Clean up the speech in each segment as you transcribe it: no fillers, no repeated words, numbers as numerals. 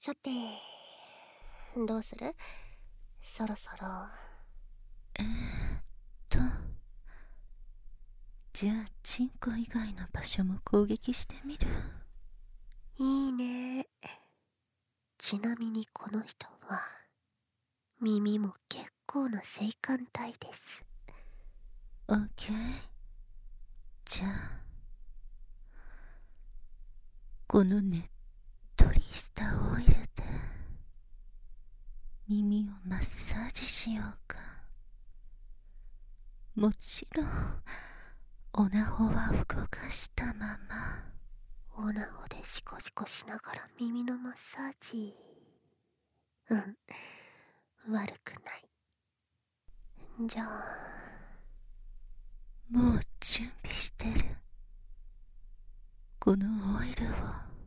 さて、どうする？そろそろ。 と、じゃあチンコ以外の場所も攻撃してみる。 いいね。ちなみにこの人は耳も結構な性感帯です。 オッケー。じゃあこのねっとりしたオイルで耳をマッサージしようか。もちろんオナホは動かしたまま。 オナホでシコシコしながら耳のマッサージ。悪くない。じゃあ、 もう準備してる。このオイルを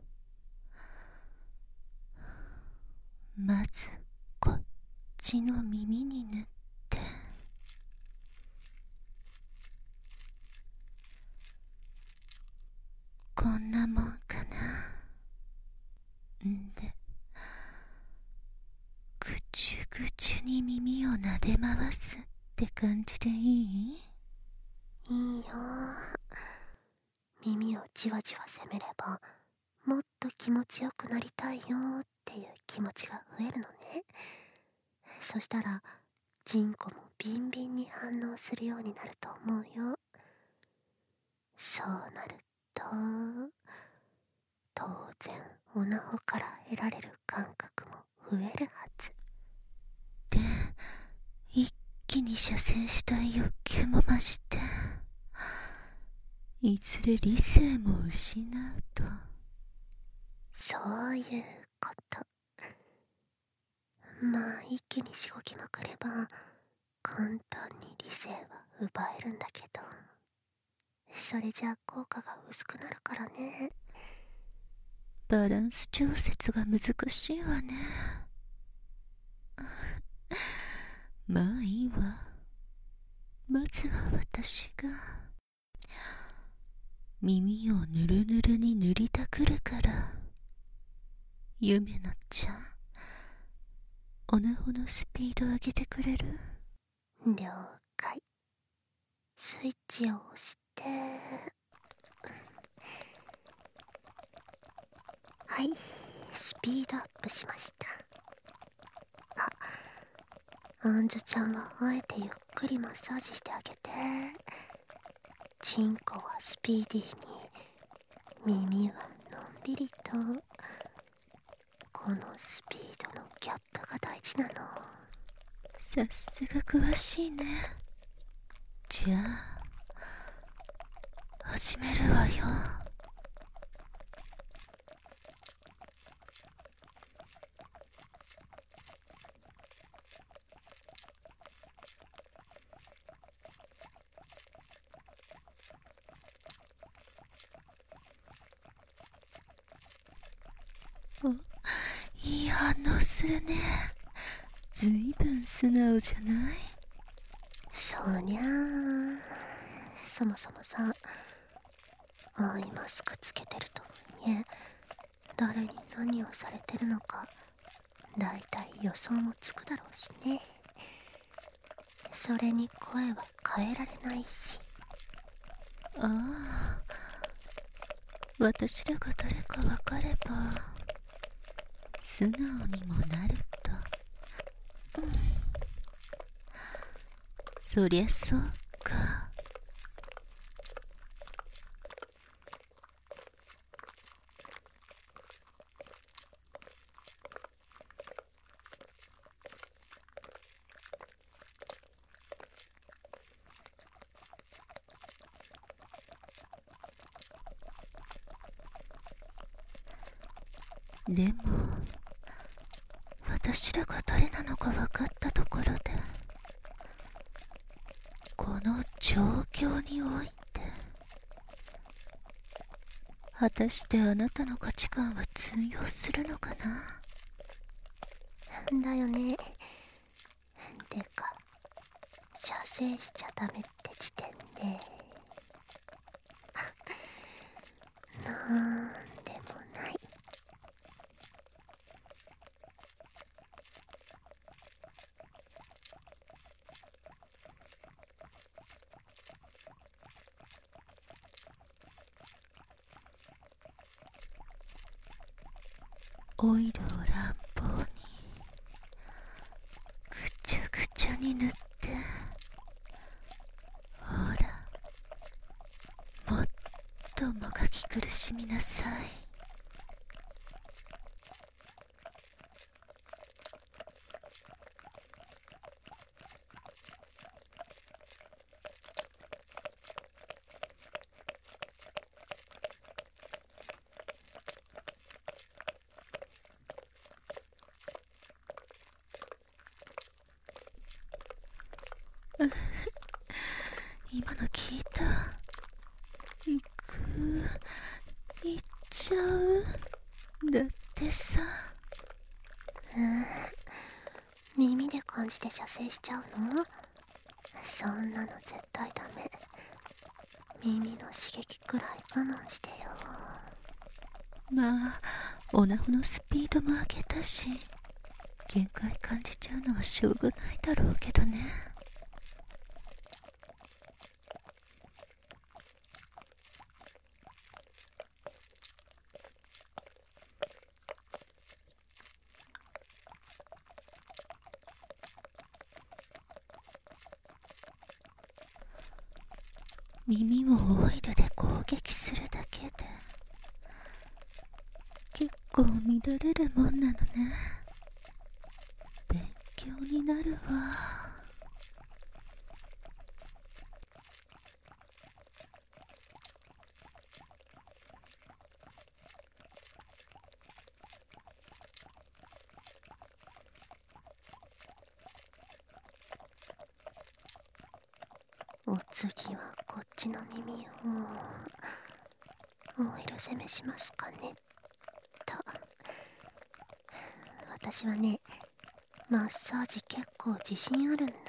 まずこっちの耳に塗って、こんなもんかな。んでぐちゅぐちゅに耳を撫で回すって感じでいい？ いいよ。耳をじわじわ責めれば、もっと気持ちよくなりたいよっていう気持ちが増えるのね。そしたら、チンコもビンビンに反応するようになると思うよ。そうなると、当然オナホから得られる感覚も増えるはず。 で、一気に射精したい欲求も増して、いずれ理性も失うと。 そういうこと。まあ一気にしごきまくれば簡単に理性は奪えるんだけど、それじゃ効果が薄くなるからね。 バランス調節が難しいわね。まあいいわ。まずは私が耳をぬるぬるに塗りたくるから、夢のちゃん、オナホのスピード上げてくれる？ 了解。スイッチを押して、はい、スピードアップしました。あんずちゃんはあえてゆっくりマッサージしてあげて。チンコはスピーディーに、耳はのんびりと。このスピードのギャップが大事なの。 さすが詳しいね。じゃあ始めるわよ。お、いい反応するね。ずいぶん素直じゃない？ そりゃあ、そもそもさ、アイマスクつけてるとはいえ、誰に何をされてるのかだいたい予想もつくだろうしね。それに声は変えられないし。 ああ、私らが誰か分かれば素直にもなると。そりゃそうか。でも私らが誰なのか分かったところで、この状況において果たしてあなたの価値観は通用するのかな？ だよね。てか、射精しちゃダメって時点で、なんでもない。 オイルを乱暴にぐちゃぐちゃに塗って、ほら、もっともがき苦しみなさい。今の聞いた。行っちゃう。だってさ。 耳で感じて射精しちゃうの？そんなの絶対ダメ。耳の刺激くらい我慢してよ。 まあ、オナホのスピードも上げたし、限界感じちゃうのはしょうがないだろうけどね。耳をオイルで攻撃するだけで結構乱れるもんなのね。勉強になるわ。 お次はこっちの耳をオイル攻めしますかねと。私はね、マッサージ結構自信あるんだ。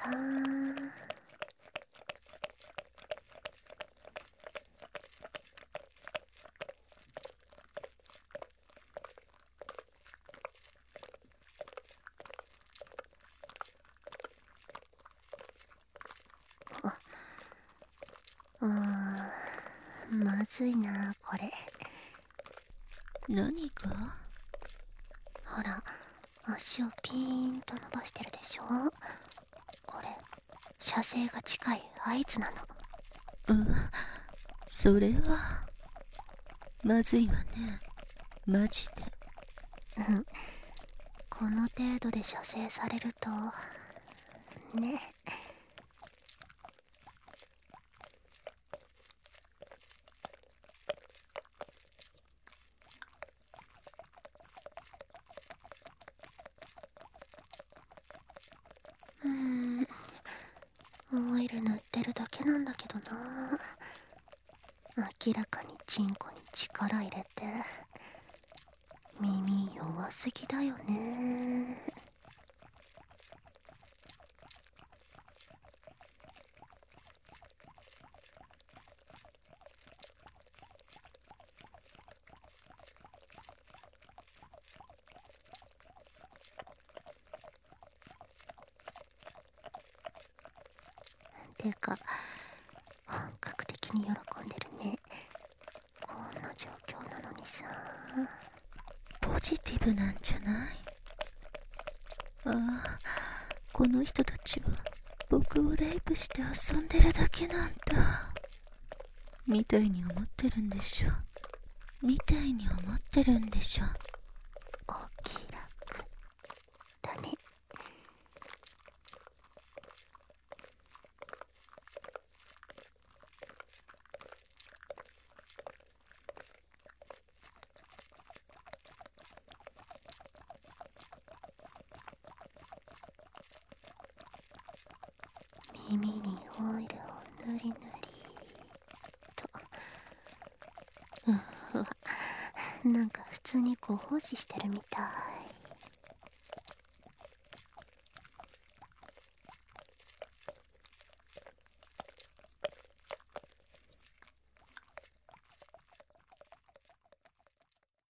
まずいなこれ。 何が？ ほら、足をピーンと伸ばしてるでしょ。これ射精が近い合図なの。 それはまずいわね。マジで。 この程度で射精されるとね。オイル塗ってるだけなんだけどな。明らかにチンコに力入れて耳弱すぎだよね。てか本格的に喜んでるね。こんな状況なのにさ。 ポジティブなんじゃない？ああ、この人たちは僕をレイプして遊んでるだけなんだみたいに思ってるんでしょ。みたいに思ってるんでしょ。 お気楽だね。耳にオイルを塗り塗りと。なんか普通にご奉仕してるみたい。